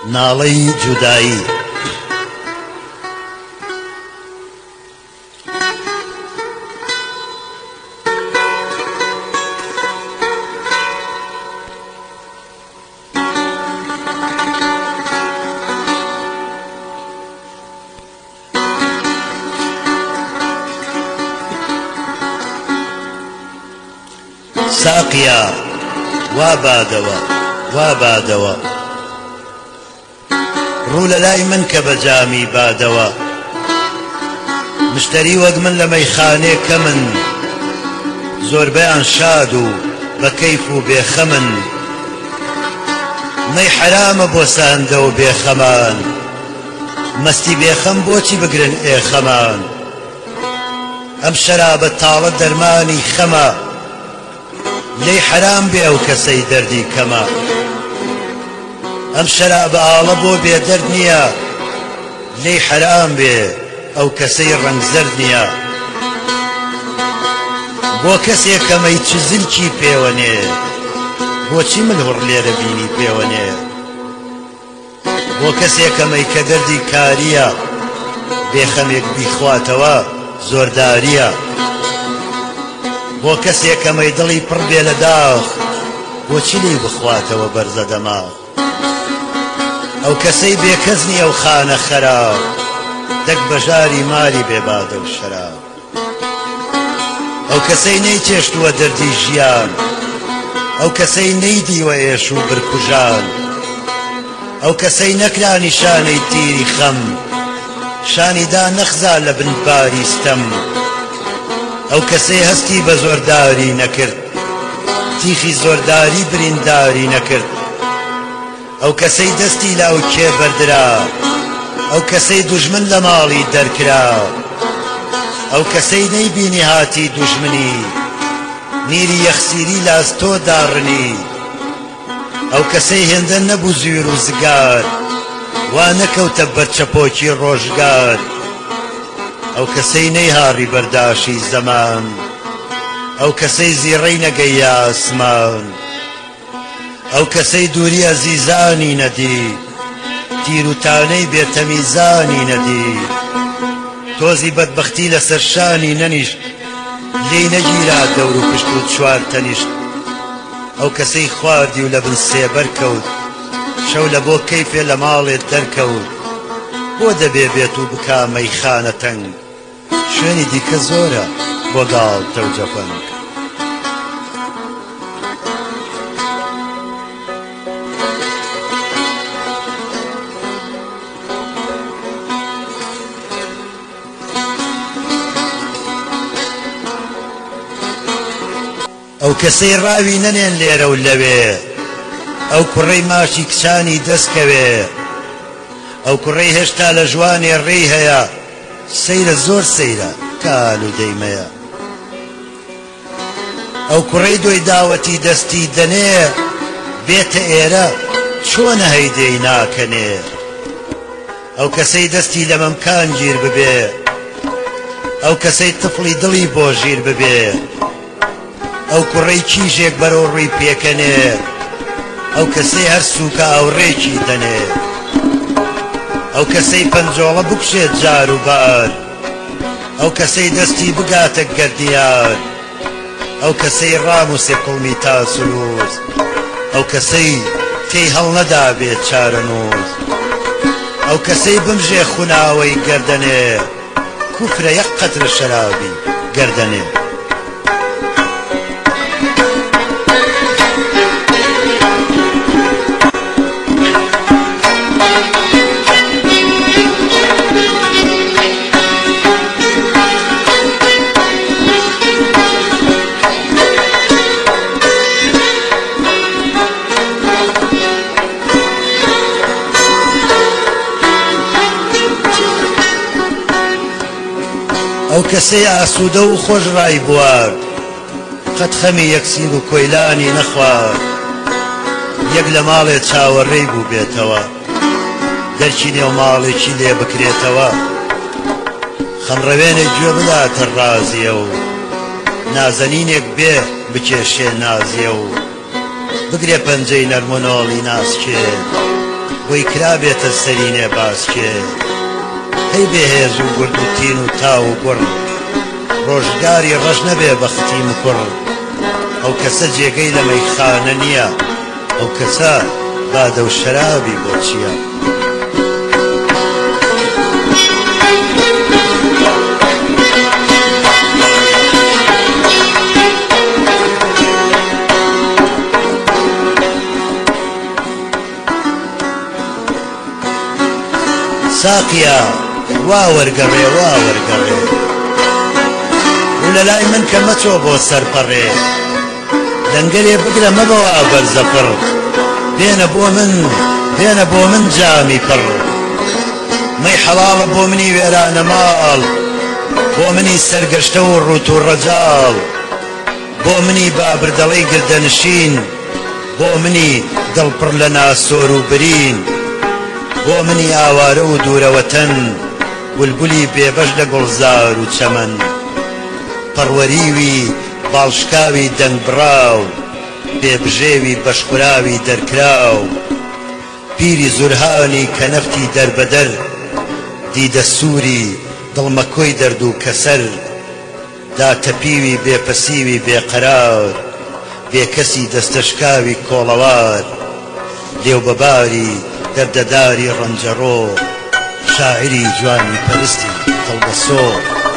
ناڵەی جودایی ساقیا وابادەوە وابادەوە ڕوو لە لای من کە بە جامی بادەوە مشتری وەک من لە مەیخانێ کە من زۆربەیان شاد و بە کەیف و بێخەمن مەی حرامە بۆ ساندە و بێخەمان مەستی بێخەم بۆچی بگرن ئێخەمان ئەم شەرابە تاڵە دەرمانی خەمە لێی حرام بێ ئەو کەسەی دەردی کەمە ئەم شەرابە ئاڵە بۆ بێدەرد نییە لێی حرام بێ ئەو کەسەی ڕەنگزەرد نییە بۆ کەسێک کەمەی چ زلکی پێوەنێ بۆچی من هوڕ لێرە بینی پێوەنێ بۆ کەسێک کەمەی کە دەردی کاریە بێخەمێک بیخواتەوە زۆرداریە بۆ کەسێک کەمەی دڵی پڕ بێ لە داخ بۆچی لێی بخواتەوە بەرزە دەماغ ئەو کەسەی بێکەس نییە و خانە خەراب دەک بەژاری مالی بێبادە و شەراب ئەو کەسەی نەیچێشتووە دەردی ژیان ئەو کەسەی نەیدیوە ئێش و برکوژان ئەو کەسەی نەکرا نیشانەی تیری خەم شانیدا نەخزا لە بنباری ستەم ئەو کەسەی هەستی بە زۆرداری نەکرد تیخی زۆرداری برینداری نەکرد ئەو کەسەی دەستی لە ئەو کێ بەردرا ئەو کەسەی دوژمن لە ماڵی دەرکرا ئەو کەسەی نەیبینی هاتی دوژمنی میری یەخسیری لە ئەستۆ داڕنی ئەو کەسەی هێندە نەبوو زویر و زگار وا نەکەوتە بەرچەپۆکی ڕۆژگار ئەو کەسەی نەیهاڕی بەرداشی زەمان ئەو کەسەی زیڕەی نەگەیە ئاسمان ئەو کەسەی دووری ئەزیزانی نەدی تیروتانەی بێتەمیزانی نەدی تۆزی بەدبەختی لەسەر شانی نەنیشت لێی نەگیرا دەور و پشت و چوار تەنیشت ئەو کەسەی خواردی و لە بن سێبەر کەوت شەو لە بۆ کەیفێ لە ماڵێت دەرکەوت بۆ دەبێ بێت و بکا مەیخانە تەنگ شوێنی دیکە زۆرە بۆ گاڵتە و جەفەنگ ئەو کەسەی ڕاوی نەنێن لێرە و لەوێ ئەو کوڕەی ماشی کچانی دەستکەوێ ئەو کوڕەی هێشتا لە ژوانێ ڕێی هەیە سەیرە زۆر سەیرە کال و دەیمەیە ئەو کوڕەی دۆی داوەتی دەستی دەنێ بێتە ئێرە چۆنە هەیدەی ناکەنێ ئەو کەسەی دەستی لە مەمکان گیر ببێ ئەو کەسەی تفڵی دڵی بۆ ژیر ببێ ئەو کوڕەی کیژێک بەرەو ڕووی پێکەنێ ئەو کەسەی هەر سووکە ئەوڕێکی دەنێ ئەو کەسەی پەنجۆڵە بکشێت جار و بار ئەو کەسەی دەستی بگاتە گەردیار ئەو کەسەی ڕاموسێ قوڵمی تاسلوز ئەو کەسەی تێی هەڵ نەدا بێت چارەنووز ئەو کەسەی بمژێ خوناوەی گەردەنێ کوفرە یەک قەترە شەرابی گەردەنێ ئەو کەسەی ئاسوودە و خۆش ڕای بوار قەت خەمی یەکسیر و کۆیلانی نەخوارد یەک لە ماڵێ چاوەڕێی بوو بێتەوە دەرکی نێو ماڵێکی لێ بکرێتەوە خەمڕەوێنێک گوێ بداتە ڕازیە و نازەنینێک بێ بکێشێ نازیە و بگرێ پەنجەی نەرمۆنۆڵی ناسکێت بۆی کرابێتە سەرینێ باسکێ هەی بێهێز و گورد و تین و تا و گوڕ ڕۆژگاری ڕەش نەبێ بەختی مکوڕ ئەو کەسە جێگەی لە مەیخانە نییە ئەو کەسە بادە و شەرابی بۆ چییە ساقیا وا وەرگەڕێ وا وەرگەڕێ و لە لای من کە مەچۆ بۆ سەرپەڕێ لەنگەرێ بگرە مەبەوە بەرزەپڕ بێنە بۆ من جامی پڕ مەی حەڵاڵە بۆ منی وێرانە ماڵ بۆ منی سەرگەشتە و ڕوت و ڕەجاڵ بۆ منی بابردەڵەی گردەنشین بۆ منی دڵپڕ لە ناسۆر و برین بۆ منی ئاوارە و دوورەوەتەن بولبولی بێبەش لە گوڵزار و چەمەن پەڕوەریوی باڵشکاوی دەنگ بڕاو بێبژێوی بەشخوراوی دەرکراو پیری زورهانی کە نەفتی دەربەدەر دیدە سووری دڵمەکۆی دەرد و کەسەر داتەپیوی بێپەسیوی بێقەرار بێکەسی دەستەشکاوی کۆڵەوار لێو بەباری دەردەداری ڕەنجەڕۆ شاعری جوانی پەرستی هەڵبەسۆ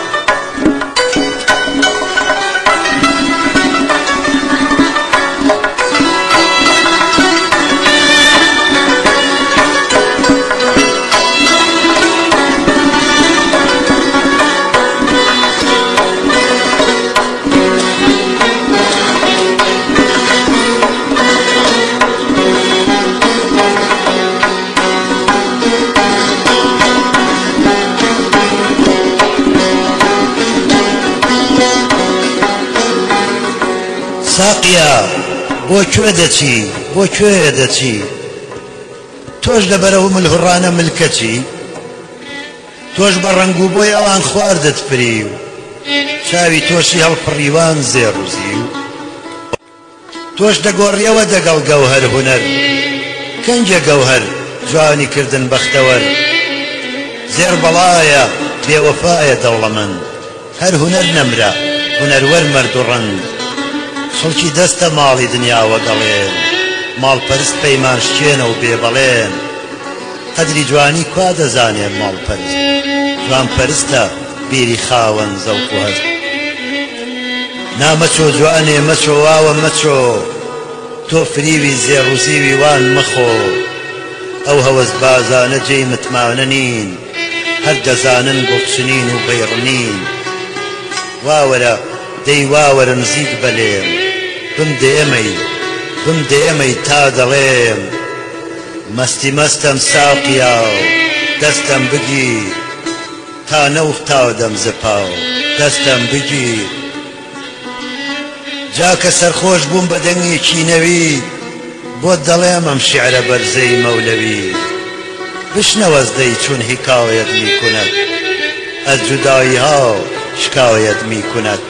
ساقیا بۆ کوێ دەچی بۆ کوێ دەچی تۆش لەبەرەوە ملهوڕانە ملکەچی تۆش بە ڕەنگ و بۆی ئەوان خواردت فری و چاوی تۆشی هەڵپڕیوان زێڕوزی و تۆش دەگۆڕیەوە دەگەڵ گەوهەر هونەر کەنجە گەوهەر جوانی کردن بەختەوەر زێر بەڵایە بێوەفایە دەوڵەمەند هەر هونەر نەمرە هونەروەر مەرد و ڕەند خەڵکی دەستە ماڵی دنیاوە گەڵێن ماڵپەرست پەیمانشکێنە و بێبەڵێن قەدری جوانی کوا دەزانێن ماڵپەرست جوانپەرستە بیری خاوەن زەوق و هەست نامەچۆ جوانێ مەچۆ واوە مەچۆ تۆ فریوی زێڕوزیوی وان مەخۆ ئەو هەوەس بازانە جێی متمانە نین هەر دەزانن بۆچنین و بەیڕنین واوەرە دەی واوەرە نزیک بەلێم بم دێمەی تا دەڵێم مەستی مەستەم ساقیا و دەستەم بگیر تا نەوختاو دەم زپاو دەستەم بگیر جاکە سەرخۆش بووم بە دەنگێکی نەوی بۆت دەڵێم ئەم شیعرە بەرزەی مەولەوی بشنەوەزدەی چون حکایەت میکند از جدایی ها شکایت میکند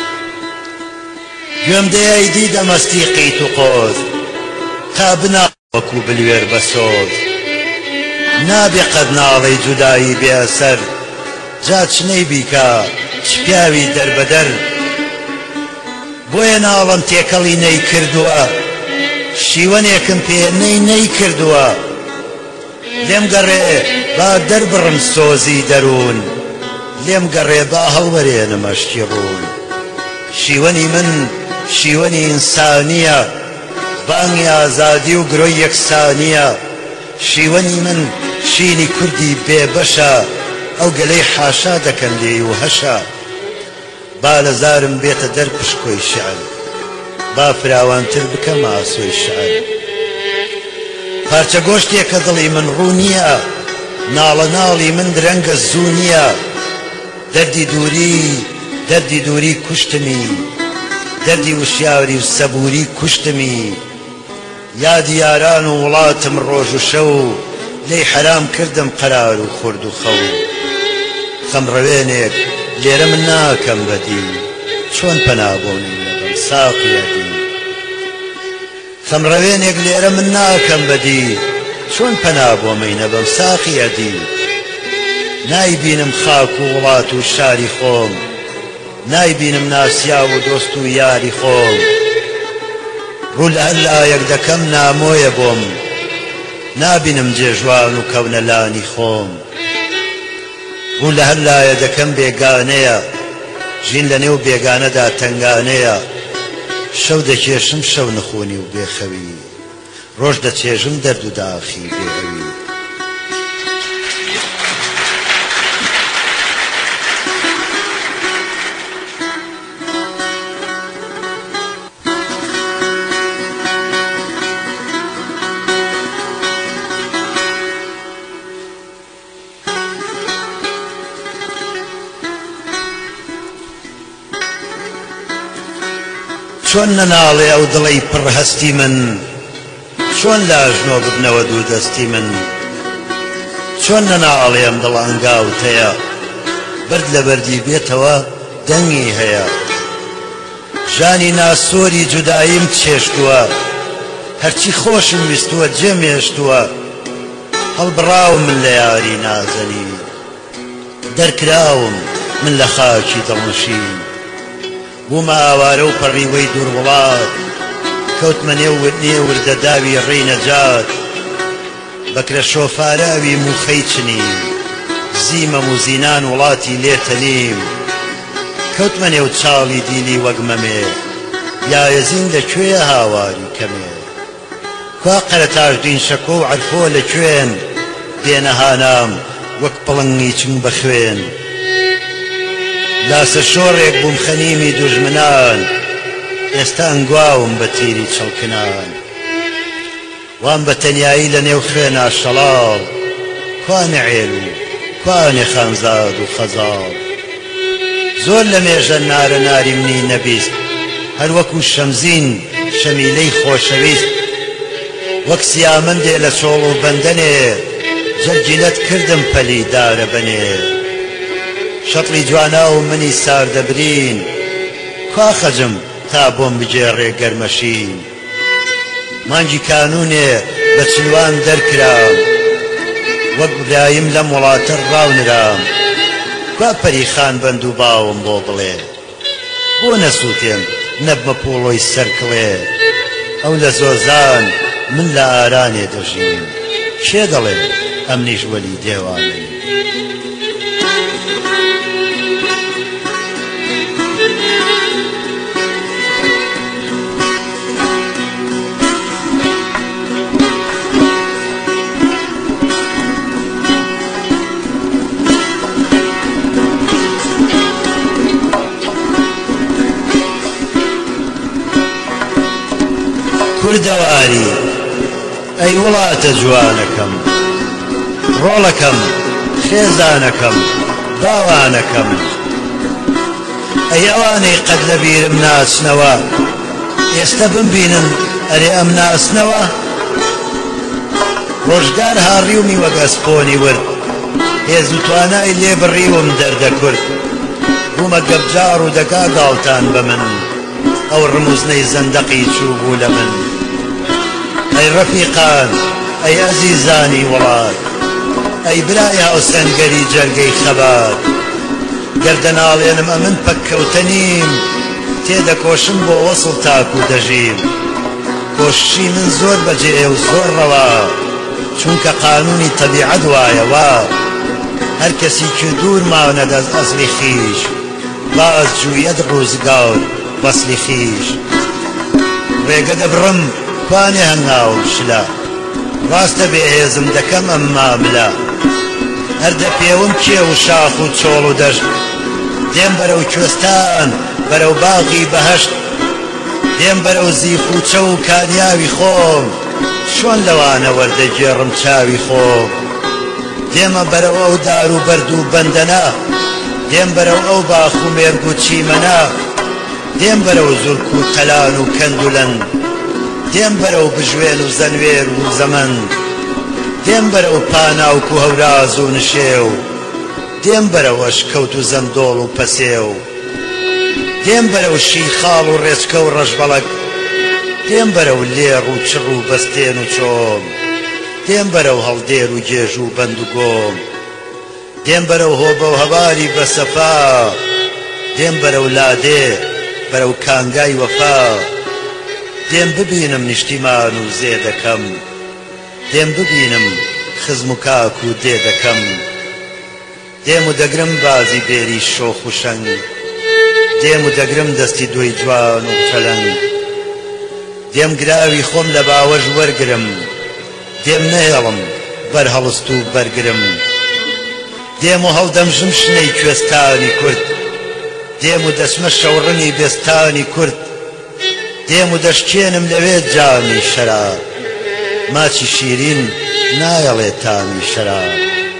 گوێم دەیای دیدە مەستی قیت و قۆز تا بنا وەکو بلوێر بەسۆز نابێ قەت ناڵەی جودایی بێئەسەر جا چنەی بیکە چ پیاوی دەربەدەر بۆیە ناڵم تێکەڵی نەی کردووە شیوەنێکم پێ نەی کردووە لێم گەڕێ با دەربڕم سۆزی دەروون لێم گەڕێ با هەڵوەرێنم ئەشتی ڕوون شیوەنی من شیوەنی ئینسانیە بانگی ئازادی و گرۆی یەکسانیە شیوەنی من شینی کوردی بێبەشە ئەو گەلەی حاشا دەکەن لێی و هەشە با لە زارم بێتە دەر پشکۆی شعر با فراوانتر بکەم ئاسۆی شعر پارچە گۆشتێکە دڵی من ڕوو نییە ناڵە ناڵی من درەنگە زوو نییە دەردی دووری کوشتمی دەردی وشیاوری و سەبووری کوشتمی یادی یاران و وڵاتم ڕۆژ و شەو لێی حەرام کردم قەرار و خورد و خەو خەمڕەوێنێک لێرە من ناکەم بەدی چۆن پەنابۆنی لەبەم ساقیەتی خەمڕەوێنێک لێرە من ناکەم بەدی چۆن چۆن پەنا بۆمەی نەبەم ساقی ئەدیب نایبینم خاک و وڵات و شاری خۆم نایبینم ناسیا و دۆست و یاری خۆم ڕوو لە هەر لایەک دەکەم نامۆیە بۆم نابینم جێژوان و کەونە لانی خۆم ڕوو لە هەر لایە دەکەم بێگانەیە ژین لە نێو بێگانەدا تەنگانەیە شەو دەکێشم شەو نخۆنی و بێخەوی ڕۆژ دەچێژم دەرد و داخی بێهەوی چۆن نەناڵێ ئەو دڵەی پڕ هەستی من چۆن لاژنۆ ببنەوە دوو دەستی من چۆن نەناڵێم دڵ ئەنگاوتەیە برد لە بەردی بێتەوە دەنگی هەیە ژانی ناسۆری جوداییم چێشتووە هەرچی خۆشم ویستووە جێمێشتووە هەڵبڕاوم من لە یاری نازەنی دەرکراوم من لە خاکی دڵنشین بوومە ئاوارە و پەڕیوەی دوور وڵات کەوتمە نێو وردە داوی ڕێی نەجات بەکرە شۆفاراوی موخەی چنیم زیمەم و زینان وڵاتی لێتەنیم کەوتمە نێو چاڵی دیلی وەک مەمێ یایەزین لەکوێیە هاواری کەمێ کوا قەرەتاژدین شەکۆ و عەرفۆ لەکوێن بێنەهانام وەک پڵنگی چنگ بە خوێن لاسە شۆڕێک بووم خەنیمی دوژمنان ئێستا ئەنگواوم بە تیری چڵکنان وام بە تەنیایی لە نێو خوێنا شەڵاڵ کوانێ عێل و کوانێ خانزاد و خەزاڵ زۆر لە مێژە نارە ناریمنی نەبیست هەر وەکو شەمزین شەمیلەی خۆشەویست وەک سیامەندێ لە چۆڵ و بەندەنێ جەرگیلەت کردم پەلی دارە بەنێ شەڵی جوانا و منی ساردەبرین کوا خەجم تا بۆم بجێڕێ گەرمەشین مانگی کانونێ بە چیوان دەرکرام وەک برایم لەم وڵاتە ڕاونرام کوا پەریخان بەند و باوم بۆ بڵێ بۆ نەسووتێم نەبمە پۆڵۆی سەرکڵێ ئەو لە زۆزان من لە ئارانێ دەژین کێ دەڵێ ئەمنیش وەلی دێوانێ کوردەواری ئەی وڵاتە جوانەکەم ڕۆڵەکەم خێزانەکەم باوانەکەم ئەی ئەوانەی قەت لە بیرم ناچنەوە ئێستا بمبینن ئەرێ ئەم ناسنەوە ڕۆژگار هاڕیومی وەک ئەسپۆنی ورد هێز و توانای لێ بڕیوم دەردەکورد بوومە گەبجار و دەکا گاڵتان بە من ئەو ڕموزنەی زەندەقی چوو بوو لە من ئەی ڕەفیقان ئەی ئەزیزانی وڵات ئەی برای هاوسەنگەری جەرگەی خەبات گەردەناڵێنم ئەمن پەککەوتە نیم تێدەکۆشم بۆ وەسڵ تاک و دەژیم کۆششی من زۆر بەجێ و زۆر ڕەوا چونکە قانونی تەبیعەت وایەوە هەر کەسی کە دوور ماونە دەست ئەسلی خیش باز جوویەت ڕووزگار وەسلی خیش ڕێگە دەبڕم کوانێ هەنگاوم شلا ڕاستە بێهێزم دەکەم ئەم ماملە هەردە پێوم کێ و شاخ و چۆڵ و دەشت دێم بەرەو کوێستان بەرەو باغی بەهەشت دێم بەرەو زیف و چە و کانیاوی خۆم چۆن لەوانە وەردەگێڕم چاوی خۆم دێمە بەرەو ئەو دار و بەرد و بەندەنە دێم بەرەو ئەو باخ و مێرگ و چیمەنە دێم بەرەو زورک و تەلان و کەندولەن دێم بەرەو بژوێن و زەنوێر و زەمەن دێم بەرەو پاناوک و هەوراز و نشێو دێم بەرەو ئەشکەوت و زەندۆڵ و پەسێو دێم بەرەو شیخاڵ و ڕێچکە و ڕەشبەڵەک دێم بەرەو لێڕ و چڕ و بەستێن و چۆم دێم بەرەو هەڵدێر و گێژ و بەند و گۆم دێم بەرەو هۆبە و هەواری بەسەفا دێم بەرەو لادێ بەرەو کانگای وەفا دێم ببینم نیشتیمان و زێ دەکەم دێم ببینم خزم و کاک و دێ دەکەم دێم و دەگرم بازی بێری شۆخ و شەنگ دێم و دەگرم دەستی دۆی جوان و چەلەنگ دێم گراوی خۆم لە باوەژ وەرگرم دێم نەهێڵم بەر هەڵست و بەرگرم دێم و هەڵدەمژم شنەی کوێستانی کورد دێم و دەچمە شەوڕنی بێستانی کورد دێم و دەشکێنم لەوێ جامی شەراب ماچی شیرین نایەڵێ تامی شەراب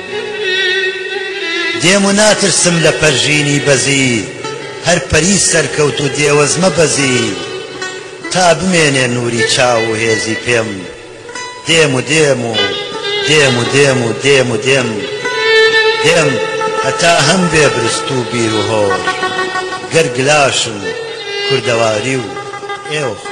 دێم و ناترسم لە پەرژینی بەزی هەر پەری سەرکەوت و دێوەزمە بەزی تا بمێنێ نووری چاو و هێزی پێم دێم و دێم و دێم و دێم و دێم و دێم دێم هەتا هەم بێ برست و بیر و هۆش گەر گلاشم کوردەواری و ئێوە